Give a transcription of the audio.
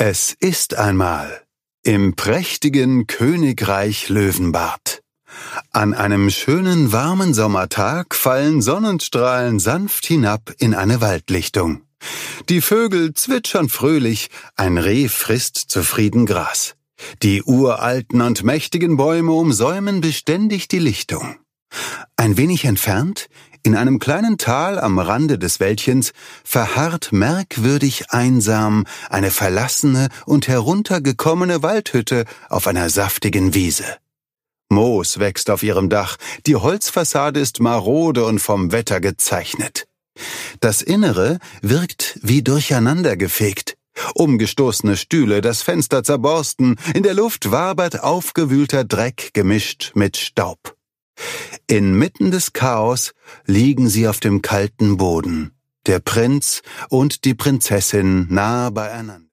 Es ist einmal im prächtigen Königreich Löwenbart. An einem schönen warmen Sommertag fallen Sonnenstrahlen sanft hinab in eine Waldlichtung. Die Vögel zwitschern fröhlich, ein Reh frisst zufrieden Gras. Die uralten und mächtigen Bäume umsäumen beständig die Lichtung. Ein wenig entfernt, in einem kleinen Tal am Rande des Wäldchens, verharrt merkwürdig einsam eine verlassene und heruntergekommene Waldhütte auf einer saftigen Wiese. Moos wächst auf ihrem Dach, die Holzfassade ist marode und vom Wetter gezeichnet. Das Innere wirkt wie durcheinandergefegt. Umgestoßene Stühle, das Fenster zerborsten, in der Luft wabert aufgewühlter Dreck gemischt mit Staub. Inmitten des Chaos liegen sie auf dem kalten Boden, der Prinz und die Prinzessin nah beieinander.